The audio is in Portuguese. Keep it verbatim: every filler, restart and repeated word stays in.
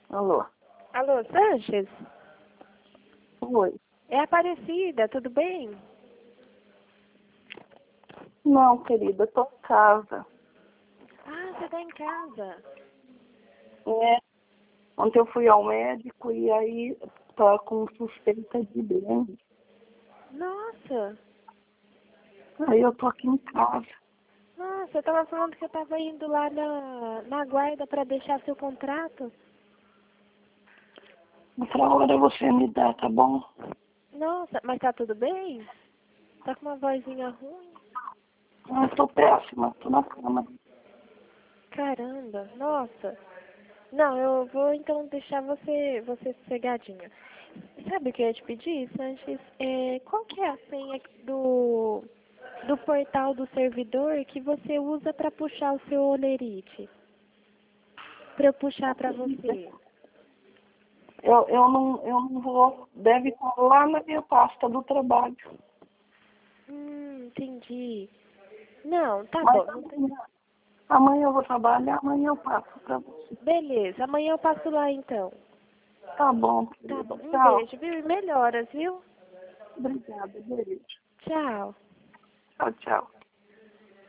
Alô? Alô, Sanches? Oi. É Aparecida, tudo bem? Não, querida, tô em casa. Ah, você tá em casa. É. Ontem eu fui ao médico e aí tá com suspeita de dengue. Nossa, Aí eu tô aqui em casa. nossa, eu tava falando que eu tava indo lá na, na guarda pra deixar seu contrato. Outra hora você me dá, tá bom? Nossa, mas tá tudo bem? Tá com uma vozinha ruim? Ah, eu tô péssima, tô na cama. Caramba, nossa. Não, eu vou então deixar você, você sossegadinha. Sabe o que eu ia te pedir, Sanches? É, qual que é a senha do, do portal do servidor que você usa pra puxar o seu olerite? Pra eu puxar pra você. Eu, eu, não, eu não vou. Deve estar lá na minha pasta do trabalho. Hum, entendi. Não, tá Mas bom. Não tem... amanhã, amanhã eu vou trabalhar, amanhã eu passo pra você. Beleza, amanhã eu passo lá então. Tá bom, Tá querida. bom. Um Tchau. beijo, viu? E melhoras, viu? Obrigada, beijo. Tchau. Tchau, tchau.